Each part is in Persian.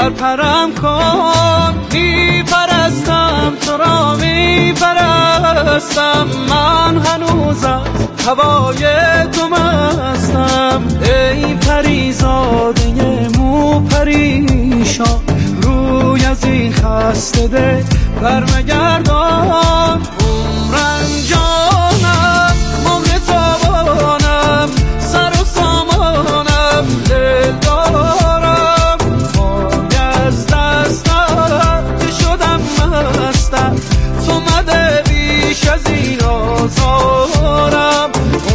پرپرم کن، میپرستم تو را میپرستم، من هنوز از هوای تو مستم. ای پریزاده مو پریشان، روی از این خسته دل برمگردان. عمرنجانم مهر تابانم، سر و سامانم دل دارم، پای از دستم که شدم مستم، تو مده بیش از این آزارم.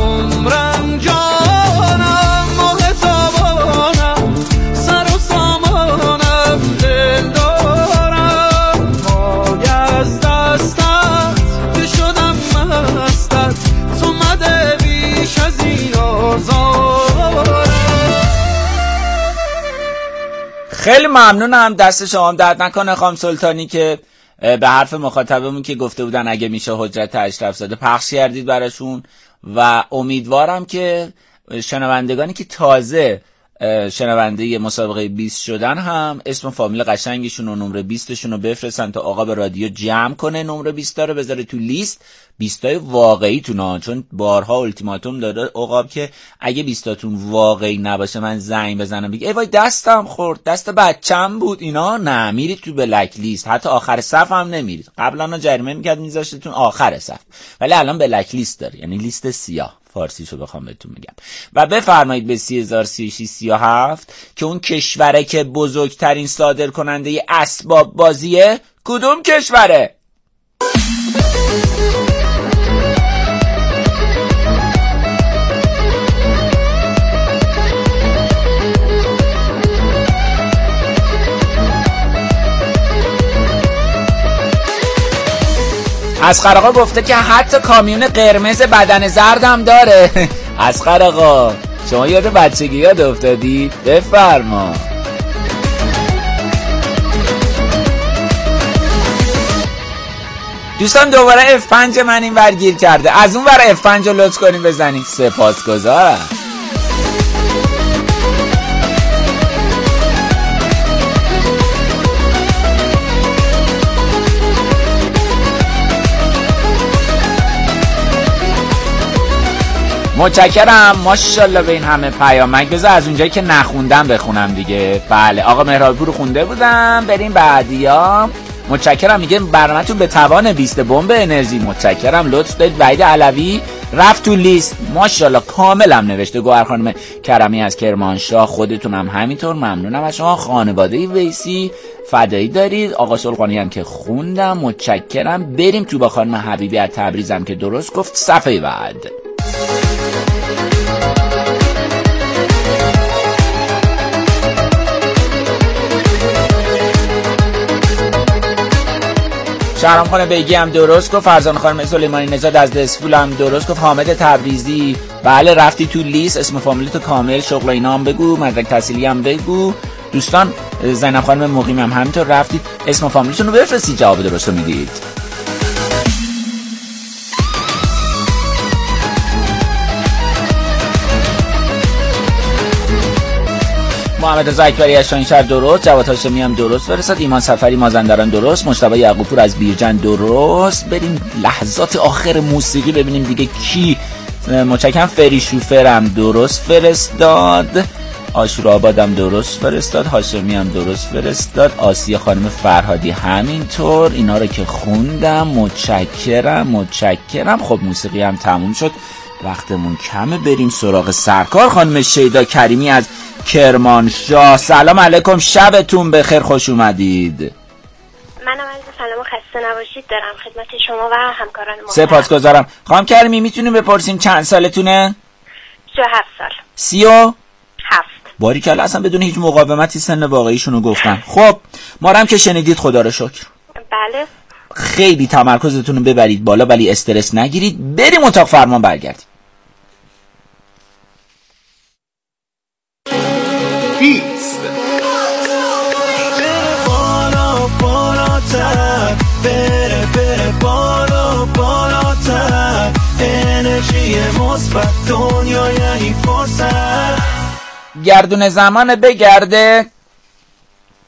عمرنجانم مهر تابانم، سر و سامانم دل دارم، پای از دستم که شدم مستم، تو مده بیش از این آزارم. خیلی ممنونم، دست شما درد نکنه خانم سلطانی که به حرف مخاطبمون که گفته بودن اگه میشه حجت اشرفزاده پخش کردید براشون و امیدوارم که شنوندگانی که تازه شنونده مسابقه 20 شدن هم اسم فامیل قشنگشون و نمره 20شون رو بفرستن تا آقا به رادیو جمع کنه نمره 20 رو بذاره تو لیست 20 واقعی تون، چون بارها التیماتوم داده عقاب که اگه 20 تون واقعی نباشه من زنگ بزنم بگی ای وای دستم خورد، دست بچم بود، اینا نه، میرید تو بلک لیست، حتی آخر صف هم نمیرید. قبلا جریمه میکرد میذاشتتون آخر صف، ولی الان بلک لیست داره، یعنی لیست سیاه فارسیشو بخوام بهتون بگم. و بفرمایید به 303637 که اون کشوره که بزرگترین صادر کننده اسباب بازیه کدوم کشوره؟ اسقر آقا گفته که حتی کامیون قرمز بدن زردم داره. اسقر آقا شما یاد بچگی یاد افتادی؟ بفرما. دوستان دوباره F5 من این ورگیر کرده، از اون ور F5 رو لطف کنیم بزنید. سپاسگزارم. متشکرم، ماشاءالله به این همه پیامک. بذار از اونجایی که نخوندم بخونم دیگه. بله آقا مهرابپور خونده بودم، بریم بعدیا. متشکرم، میگه برنامه‌تون به توان 20 بمب انرژی. متشکرم، لطف دارید. وحید علوی رفت تو لیست، ماشاءالله کاملم نوشته. گوهر خانم کرمی از کرمانشاه، خودتونم همینطور، ممنونم از شما. خانواده ویسی فدایی دارید. آقا سلطانی هم که خوندم، متشکرم. بریم تو با خانم حبیبی از تبریزم که درست گفت. صفحه بعد شهرام خانه بیگی هم درست گفت. فرزان خانم سلیمانی نژاد از دسفول هم درست گفت. حامد تبریزی بله رفتی تو لیست، اسم فامیلتو کامل، شغل اینا هم بگو، مدرک تحصیلی هم بگو. دوستان زینب خانم مقیم هم همینطور رفتید، اسم فامیلتون رو بفرستید، جواب درست رو میدید. محمد رضا اکبری از شاهینشهر درست، جواد هاشمی هم درست فرستاد، ایمان سفری مازندران درست، مجتبی یعقوبپور از بیرجن درست. بریم لحظات آخر موسیقی ببینیم دیگه کی. متشکرم. فری شوفرم درست فرستاد، آشورآبادم درست فرستاد، هاشمی هم درست فرستاد، آسیا خانم فرهادی همینطور. اینا رو که خوندم، متشکرم. خب موسیقی هم تموم شد، وقتمون کمه، بریم سراغ سرکار. خانم شیدا کریمی از کرمانشاه، سلام علیکم، شبتون بخیر، خوش اومدید. منم عرض سلام و خسته نباشید دارم خدمت شما و همکاران محترم. سپاسگزارم. خانم کریمی میتونیم بپرسیم چند سالتونه؟ 37 سال. 37. باریکلا، اصلا بدون هیچ مقاومتی سن واقعیشونو گفتن. خب ما رو هم که شنیدید خدا رو شکر. بله. خیلی تمرکزتون رو ببرید بالا ولی استرس نگیرید. بریم اتاق فرمان برگردیم. 20 بره بالاتر انرژی مثبت دنیا یعنی فرصت. گردون زمان بگرده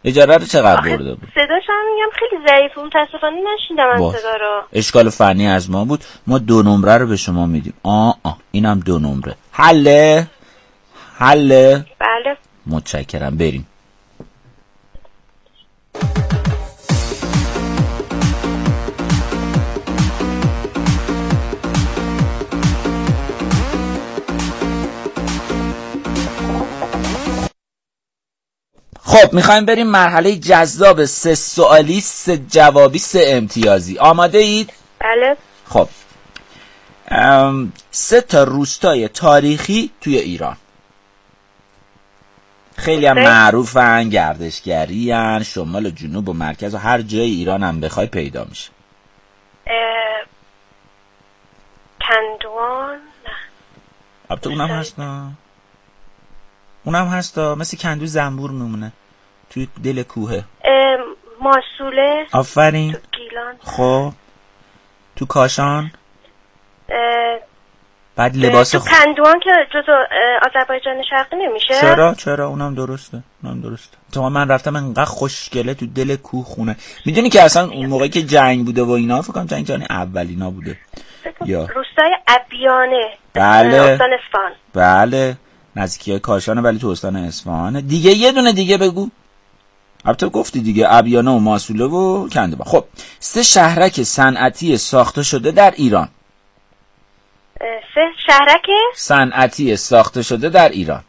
اجاره رو چقدر برده بود؟ صداش هم میگم خیلی ضعیفه، متاسفانه نشیدم من صدا رو. اشکال فنی از ما بود. ما 2 نمره رو به شما میدیم. اینم 2 نمره. حله؟ بله. متشکرم. بریم. خب میخوایم بریم مرحله جذاب 3 سوالی 3 جوابی 3 امتیازی. آماده اید؟ بله. خب 3 تا روستای تاریخی توی ایران، خیلی هم معروفن، گردشگری هن، شمال و جنوب و مرکز و هر جای ایران هم بخوای پیدا میشه. کندوان؟ البته اونم هستا مثل کندو زنبور میمونه توی دل کوهه. ماسوله؟ آفرین. گیلان؟ خب تو کاشان؟ بعد لباس تو کندوان که جزو آذربایجان شرقی نمیشه؟ چرا اونم درسته. تو من رفتم انقدر خوشگله تو دل کوه خونه. میدونی که اصلا اون موقعی که جنگ بوده و اینا، فکر کنم جنگ جهانی اولینا بوده. یا روستای ابیانه. بله. استان اصفهان. بله نزدیکی کاشانه ولی تو استان اصفهانه. دیگه یه دونه دیگه بگو. البته گفتی دیگه، ابیانه و ماسوله و کندوان. خب 3 شهرک صنعتی ساخته شده در ایران. 3 شهرک صنعتی ساخته شده در ایران.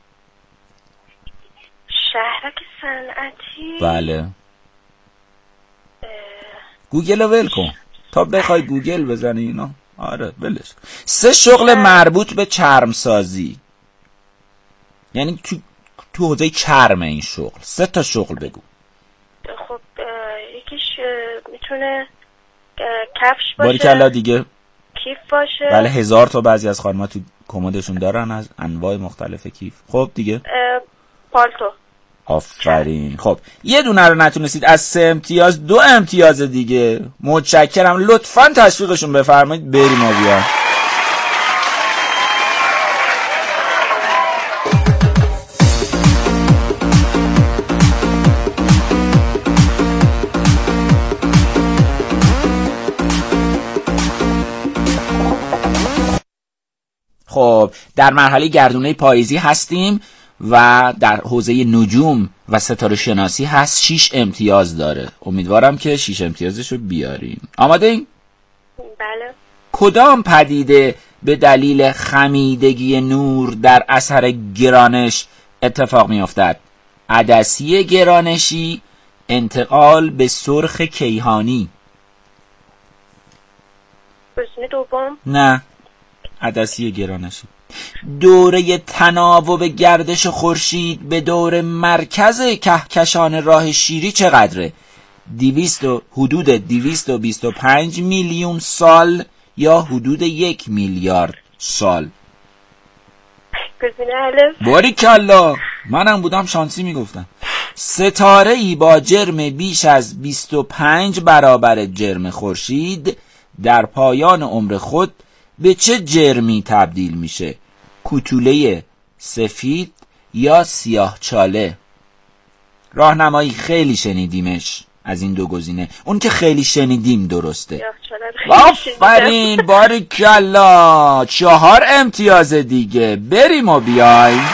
شهرک صنعتی؟ بله. گوگل رو ول کن تا بخوای گوگل بزنی اینا. آره ولش. 3 شغل مربوط به چرم سازی، یعنی تو حوزه چرم این شغل. 3 تا شغل بگو. خب یکیش میتونه کفش باشه. باریکلا دیگه. کیف باشه. بله 1000 تا بعضی از خانم‌ها تو کمدشون دارن از انواع مختلف کیف. خب دیگه پالتو. آفرین. خب یه دونه رو نتونستید، از 3 امتیاز 2 امتیاز دیگه. متشکرم. لطفاً تشویقشون بفرمایید. بریم و بیایم. خب در مرحله گردونه پاییزی هستیم و در حوزه نجوم و ستاره شناسی هست. 6 امتیاز داره. امیدوارم که 6 امتیازشو بیاریم. آماده این؟ بله. کدام پدیده به دلیل خمیدگی نور در اثر گرانش اتفاق می افتد؟ عدسی گرانشی، انتقال به سرخ کیهانی. گزینه دوم؟ نه، عدسی گرانشی. دوره تناوب گردش خورشید به دور مرکز کهکشان راه شیری چقدره؟ حدود 225 میلیون سال یا حدود 1 میلیارد سال؟ گزینه الف. باریکلا، منم بودم شانسی میگفتم. ستاره ای با جرم بیش از 25 برابر جرم خورشید در پایان عمر خود به چه جرمی تبدیل میشه؟ کوتوله سفید یا سیاهچاله؟ راهنمایی خیلی شنیدیمش از این 2 گزینه. اون که خیلی شنیدیم درسته. آفرین، باریکلا. 4 امتیاز دیگه. بریم و بیایم.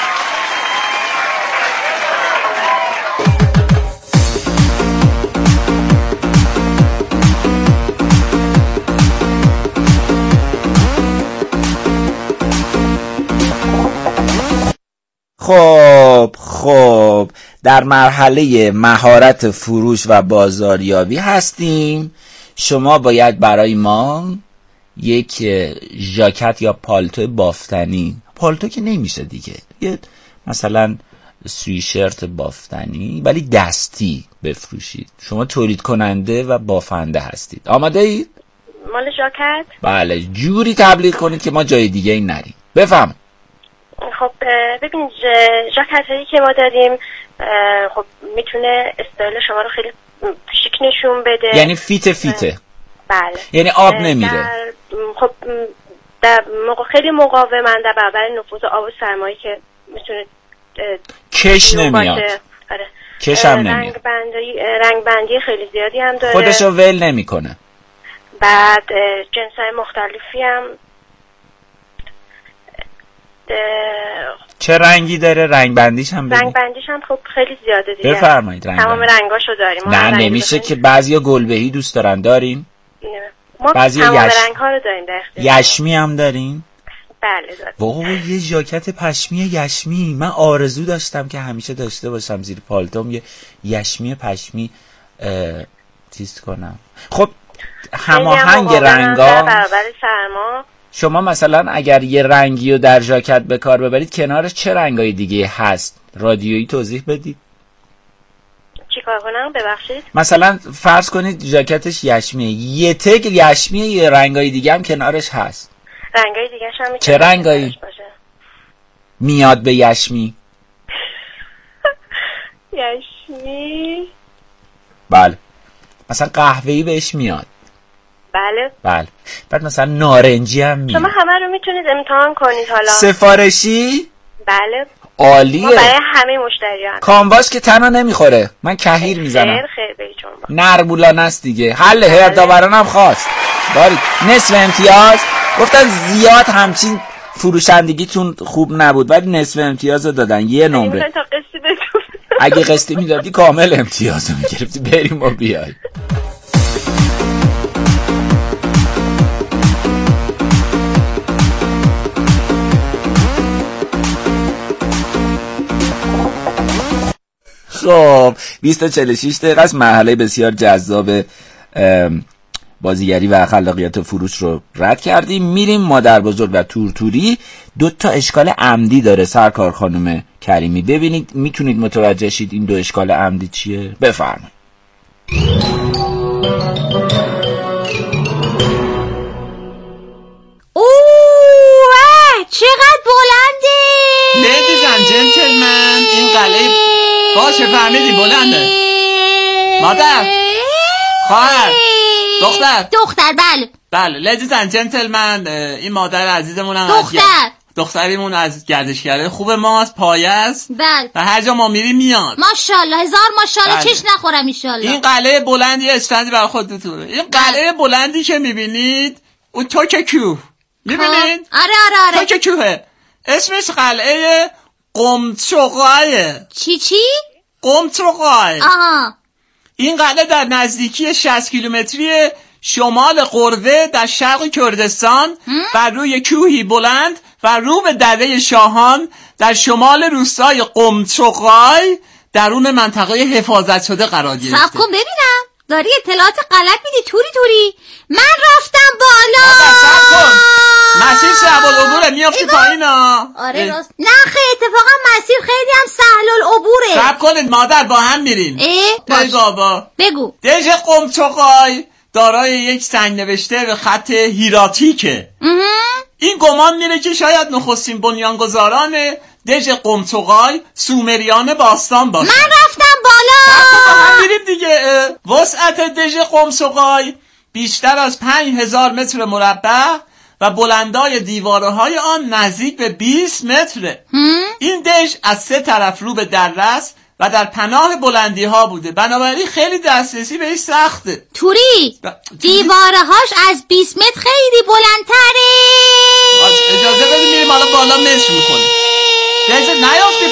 خب در مرحله مهارت فروش و بازاریابی هستیم. شما باید برای ما یک ژاکت یا پالتو بافتنی، پالتو که نمیشه دیگه، یه مثلا سویشرت بافتنی ولی دستی بفروشید. شما تولید کننده و بافنده هستید. آماده اید؟ مال ژاکت؟ بله، جوری تبلیغ کنید که ما جای دیگه این نریم. بفهم. خب ببینید ژاکت هایی که ما داریم خب میتونه استایل شما رو خیلی شیک نشون بده. یعنی فیته. بله. یعنی آب نمیره. خب در خیلی مقاومن در برابر نفوذ آب و سرمایی که میتونه کش نمیاد. آره. کشم نمیاد. رنگ بندی خیلی زیادی هم داره. خودشو ول نمیکنه. بعد جنس‌های مختلفی هم چه رنگی داره؟ رنگ بندیش هم بگو. رنگ بندیش هم خب خیلی زیاده دیگه. بفرمایید. تمام رنگاشو داریم. نه نمیشه که بعضیا گلبهی دوست دارن. دارین؟ ما تمام رنگ‌ها رو داریم در اختیار. یشمی هم دارین؟ بله داریم. واقعا یه ژاکت پشمی یشمی من آرزو داشتم که همیشه داشته باشم زیر پالتوم، یه یشمی پشمی چیز کنم. خب هماهنگ رنگا برابر سرما. شما مثلا اگر یه رنگی رو در ژاکت به کار ببرید کنارش چه رنگای دیگه هست؟ رادیویی توضیح بدید. چیکار کنم؟ ببخشید. مثلا فرض کنید ژاکتش یشمیه، یه تگ یشمیه، یه رنگای دیگه هم کنارش هست. رنگای دیگه هم میتونه. چه رنگایی میاد به یشمی؟ یشمی. بله. مثلا قهوه‌ای بهش میاد. بله. بله. بعد مثلا نارنجی هم میاد. شما همه رو میتونید امتحان کنید حالا. سفارشی؟ بله. عالیه. ما برای همه مشتریان. کانواس که تنها نمیخوره. من کهیر میزنم. خیر بیچون. نربولانه است دیگه. حل هردآوران هم خواست. دارید نصف امتیاز. گفتن زیاد همچین فروشندگیتون خوب نبود ولی نصف امتیاز رو دادن. یه نمره. تا قسطی بدون. اگه قسطی میدادی کامل امتیاز رو میگرفتی. بریم و بیای. خب 20:46 است. مرحله بسیار جذاب بازیگری و خلاقیت فروش رو رد کردیم. میریم مادر بزرگ و تورتوری. 2 اشکال عمدی داره سرکار خانم کریمی. ببینید میتونید متوجه شید این 2 اشکال عمدی چیه؟ بفرمایید. چقدر بلنده. لیدیز اند جنتلمن این قلعه باشه فهمیدی بلنده. مادر خواهر دختر بله لیدیز اند جنتلمن این مادر عزیزمون هم دختریمون از گردشگره خوب ماست، پایه است. بله. و هر جا ما میریم میاد. ماشاءالله هزار ماشاءالله. چش نخورم ایشالله. این قلعه بلندی اسفندی برای خودتونه. این قلعه بلندی که میبینید اون توککو میبینید؟ آره توککوه. اسمش قلعه قمچوقایه. چی؟ قمچوقای. آها. این قلعه در نزدیکی 60 کیلومتری شمال قروه در شرق کردستان بر روی کوهی بلند و رو به دره شاهان در شمال روستای قمچوقای درون منطقه حفاظت شده قرار گرفته. صبر کن ببینم. داری اطلاعات غلط میدی توری. من رفتم بالا. صبر کن. مسیر سهل العبوره میافتی پایینا. آره راست. نه خیلی اتفاقا مسیر خیلی هم سهل العبوره. صبر کنید مادر با هم میریم. بابا بگو. دژ قمچوقای دارای یک سنگ نوشته به خط هیراتیکه. این گمان میره که شاید نخستین بنیانگذاران دژ قمچوقای سومریان باستان باشه. من رفتم بالا. با هم میریم دیگه. وسعت دژ قمچوقای بیشتر از 5000 متر مربع و بلندای دیوارهای آن نزدیک به 20 متره. این دژ از 3 طرف رو به دره است و در پناه بلندی ها بوده، بنابراین خیلی دسترسی بهش سخته. توری دیوارهاش از 20 متر خیلی بلندتره. اجازه بدیم میریم حالا بالا مشر میکنه. دژ نیافتی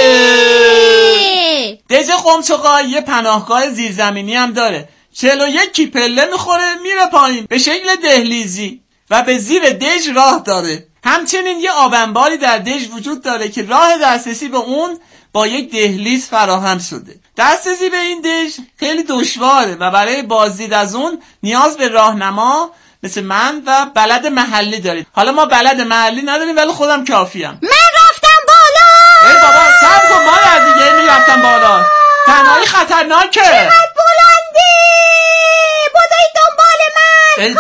پایین. دژ قمچوقای یه پناهگاه زیرزمینی هم داره. 41 پله میخوره میره پایین به شکل دهلیزی و به زیر دژ راه داره. همچنین یه آبنباری در دژ وجود داره که راه دسترسی به اون با یک دهلیز فراهم شده. دسترسی به این دژ خیلی دشواره و برای بازدید از اون نیاز به راهنما مثل من و بلد محلی دارید. حالا ما بلد محلی نداریم ولی خودم کافیم. من رفتم بالا. ای بابا صبر کن ما دیگه میرفتم بالا. تنهایی خطرناکه. چقدر بلنده. بدوی دنبال من.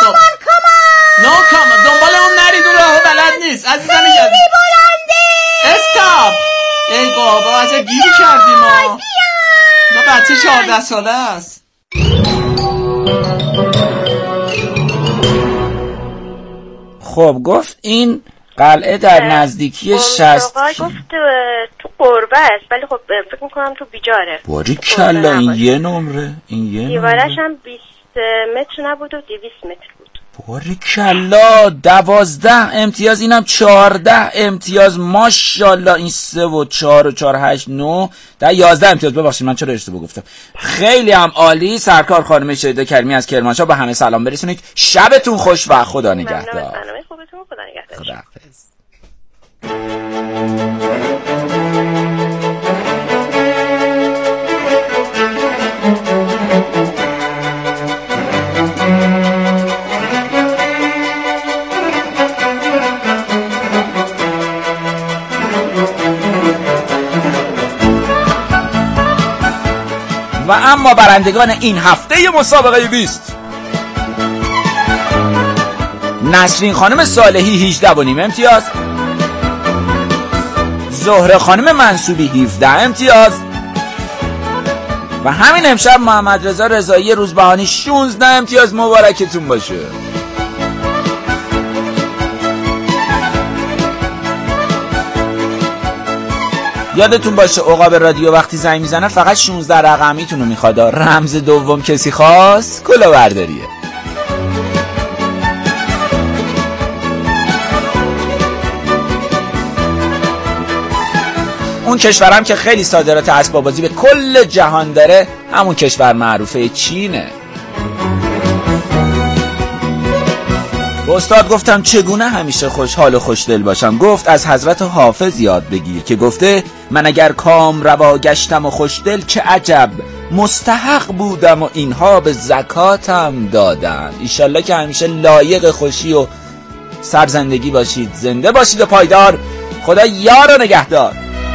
کامان. دنبال اون نرید اون راهو بلد نیست. عزیزم خیلی بلنده. استاپ. ای بابا عجب گیری کردیم ما. بچه 14 ساله است. خب گفت این قلعه در نزدیکی 60 گفت تو قربه است، ولی خب فکر میکنم تو بیجاره. باریکلا، این یه نمره، این یه دیوارش هم 20 متر نبود و 200 متر بود. باریکلا، 12 امتیاز، اینم 14 امتیاز. ماشاءالله. این 3 و 4 و 4 8 9 در 11 امتیاز. ببخشید من چرا اشتباه گفتم. خیلی هم عالی. سرکار خانم شهیده کریمی از کرمانشاه به همه سلام برسونید. شبتون خوش و خدا نگهدار. خدا نگهدار. خداحافظ. و اما برندگان این هفته مسابقه 20: نسرین خانم صالحی 18.5 امتیاز، زهره خانم منصوبی 17 امتیاز و همین امشب محمد رضا رضایی روزبهانی 16 امتیاز. مبارکتون باشه. یادتون باشه عقاب رادیو وقتی زنگ میزنه فقط 16 رقمیتون رو میخواد. رمز دوم کسی خواست کلاهبرداریه. اون کشورم که خیلی صادرات اسباب بازی به کل جهان داره همون کشور معروفه چینه. به استاد گفتم چگونه همیشه خوشحال و خوشدل باشم. گفت از حضرت حافظ یاد بگیر که گفته من اگر کام روا گشتم و خوشدل چه عجب مستحق بودم و اینها به زکاتم دادن. ایشالله که همیشه لایق خوشی و سرزندگی باشید. زنده باشید و پایدار. خدا یار و نگهدار.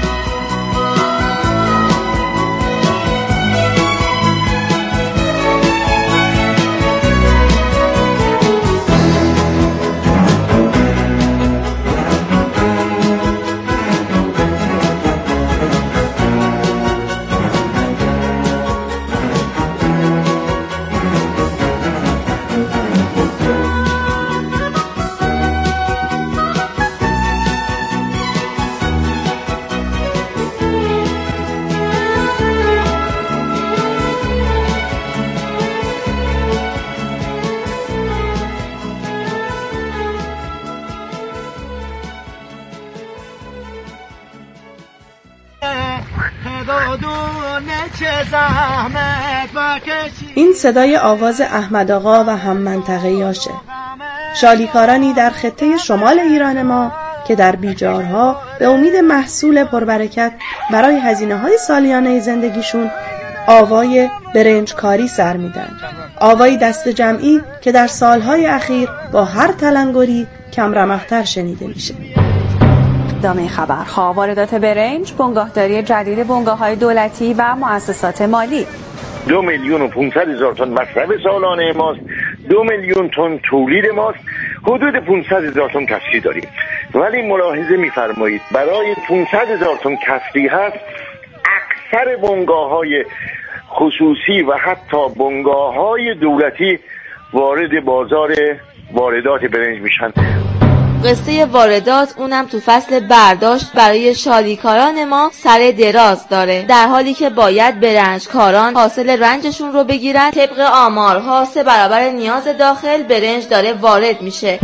این صدای آواز احمد آقا و هم منطقه‌یاشه، شالیکارانی در خطه شمال ایران ما که در بیجارها به امید محصول پربرکت برای هزینه‌های سالیانه زندگیشون آوای برنجکاری سر میدن. آوای دست جمعی که در سالهای اخیر با هر تلنگری کم رمق‌تر شنیده میشه. ادامه خبرها: واردات برنج، بنگاهداری جدید بنگاه‌های دولتی و مؤسسات مالی. 2,500,000 تن مصرف سالانه ماست، 2,000,000 تن تولید ماست، حدود 500,000 تن کسری داریم. ولی ملاحظه می‌فرمایید برای 500,000 تن کسری هست اکثر بنگاه‌های خصوصی و حتی بنگاه‌های دولتی وارد بازار واردات برنج میشن. قصه واردات اونم تو فصل برداشت برای شالیکاران ما سر دراز داره، در حالی که باید برنجکاران حاصل رنجشون رو بگیرن. طبق آمارها 3 برابر نیاز داخل برنج داره وارد میشه.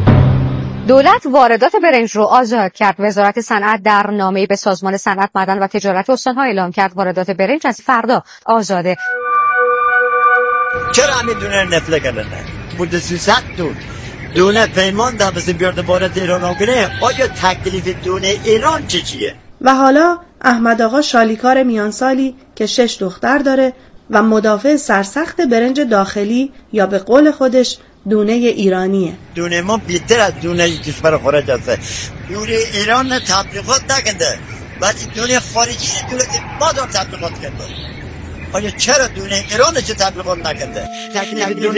دولت واردات برنج رو آزاد کرد. وزارت صنعت در نامه‌ای به سازمان صنعت، معدن و تجارت استان‌ها اعلام کرد واردات برنج از فردا آزاده. چرا همین دونه نفله کردن؟ بوده 300 دونه پیمان در بسید بیارده وارد ایران آگره. آیا تکلیف دونه ایران چیه؟ و حالا احمد آقا شالیکار میانسالی که 6 دختر داره و مدافع سرسخت برنج داخلی یا به قول خودش دونه ایرانیه. دونه ما بیشتر از دونه کشور خارج هسته. دونه ایران تبلیغات نکنده، ولی دونه خارجی دونه ما دار تبلیغات کرده. آیا چرا دونه ایران چه تبلیغات نکنده؟ تکلیف دونه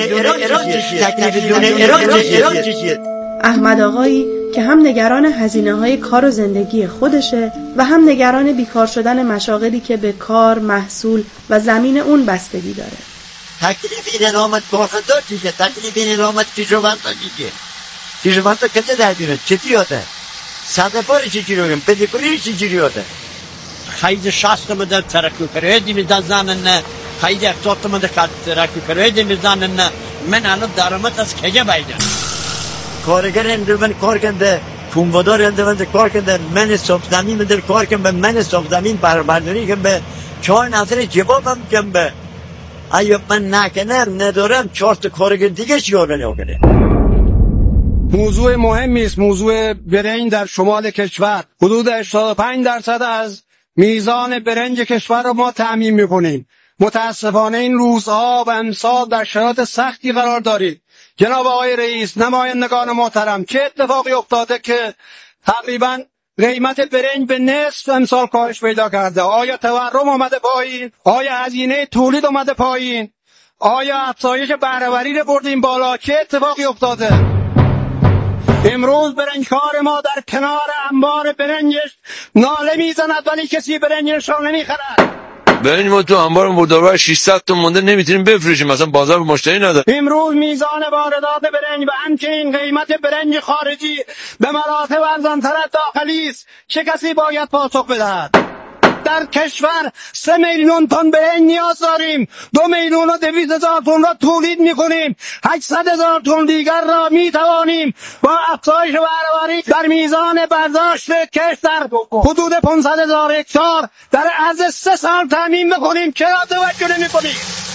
ایران چیه؟ احمد آقایی که هم نگران هزینه‌های کار و زندگی خودشه و هم نگران بیکار شدن مشاغلی که به کار، محصول و زمین اون بستگی داره. تکلیف این علامت باخدار چیه؟ تکلیف این علامت کشاورزا چیه؟ کشاورزا کجا در بیاره؟ چه دیاده؟ صدفاری چجوری بگم پدیکوری چجوری هده خیلی شست مده ترکی کرده میزنن خیلی اقتصاد مده ترکی کرده میزنن من الان درآمد از کجا بیدم کارگر اندومن کار کنده کنوادار اندومن کار کنده من صبح زمین مده کار کنده من صبح زمین برداری کنده چای نظر جوابم کنده اگه من نکنم ندارم 4 تا کارگر دیگه چیکار نکنه. موضوع مهمی است. موضوع برنج در شمال کشور حدود 85% از میزان برنج کشور رو ما تامین میکنیم. متاسفانه این روزها و امسال در شرایط سختی قرار دارید. جناب آقای رئیس، نمایندگان محترم، چه اتفاقی افتاده که تقریبا قیمت برنج به نصف امسال کاهش پیدا کرده؟ آیا تورم آمده پایین؟ آیا هزینه تولید آمده پایین؟ آیا افزایش بهره‌وری رو بردیم بالا؟ چه اتفاقی افتاده؟ امروز برنجکار ما در کنار انبار برنجش ناله میزند ولی کسی برنجش را نمیخرد. برنج ما تو انبار مردابر 600 تا مونده نمیتونیم بفروشیم، مثلا بازار مشتری نداره. امروز میزان واردات برنج و همچنین قیمت برنج خارجی به مراتب ارزان‌تر از داخلی است. چه کسی باید پاسخ بدهد؟ در کشور 3 میلیون تن برنج نیاز داریم. 2,200,000 تن را تولید میکنیم. 800,000 تن دیگر را میتوانیم با افزایش بهره‌وری در میزان برداشت کشت در حدود 500,000 هکتار در عرض 3 سال تامین بکنیم. چرا توجه نمی‌کنیم؟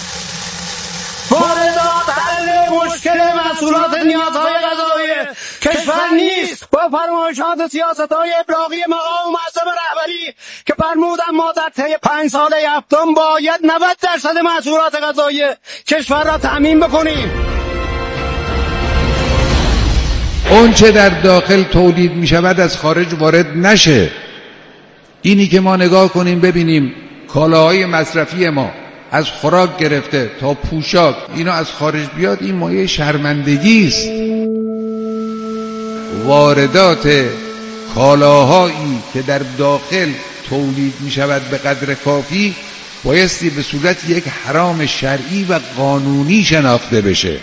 واردات حل مشکل محصولات نیازهای غذایی کشور نیست. با فرمایشات سیاست‌های ابلاغی مقام معظم رهبری که فرمودن ما در طی 5 سال هفتم باید 90% محصولات غذایی کشور را تامین بکنیم. اون چه در داخل تولید می شود از خارج وارد نشه. اینی که ما نگاه کنیم ببینیم کالاهای مصرفی ما از خوراک گرفته تا پوشاک اینا از خارج بیاد، این مایه شرمندگی است. واردات کالاهایی که در داخل تولید می شود به قدر کافی بایستی به صورت یک حرام شرعی و قانونی شناخته بشه.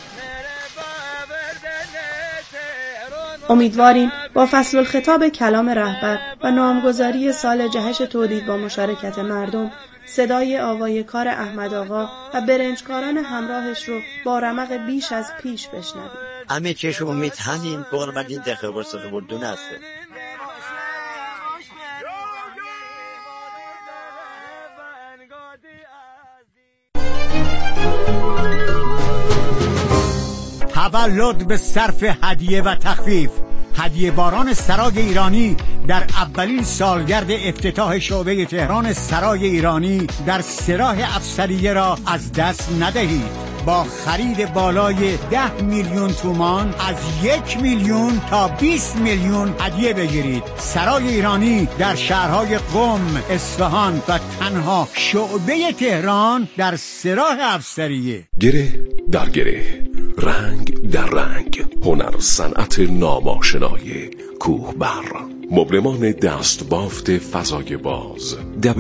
امیدواریم با فصل الخطاب کلام رهبر و نامگذاری سال جهش تولید با مشارکت مردم صدای آوای کار احمد آقا و برنجکاران همراهش رو با رمق بیش از پیش بشنویم. همه چشم امید همین برمدین دقیقه برسه بردون هسته. تولد به صرف هدیه و تخفیف. هدیه باران سرای ایرانی در اولین سالگرد افتتاح شعبه تهران سرای ایرانی در سراح افسریه را از دست ندهید. با خرید بالای 10 میلیون تومان از 1 میلیون تا 20 میلیون هدیه بگیرید. سرای ایرانی در شهرهای قم، اصفهان و تنها شعبه تهران در سراح افسریه. گره در گره، رنگ در رنگ، هنر صنعت ناماشنای کوهبر، مبلمان دست بافت فضای باز.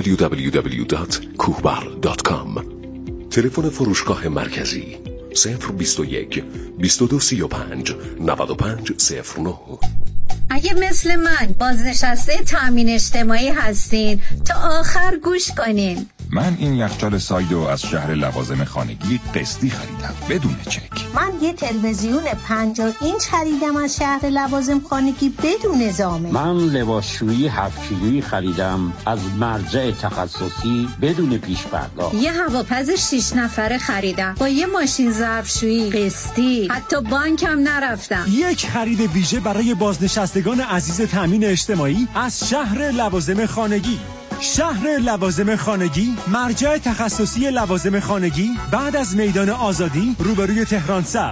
www.kuhbar.com. تلفن فروشگاه مرکزی 021 2235 9509. اگه مثل من بازنشسته تامین اجتماعی هستین تا آخر گوش کنین. من این یخچال سایدو از شهر لوازم خانگی قسطی خریدم بدون چک. من یه تلویزیون 50 اینچ خریدم از شهر لوازم خانگی بدون ضامن. من لباسشویی 7 کیلویی خریدم از مرجع تخصصی بدون پیش پرداخت. یه هواپز 6 نفره خریدم با یه ماشین ظرفشویی قسطی، حتی بانکم نرفتم. یک خرید ویژه برای بازنشستگان عزیز تامین اجتماعی از شهر لوازم خانگی. شهر لوازم خانگی، مرجع تخصصی لوازم خانگی بعد از میدان آزادی روبروی تهران سبز.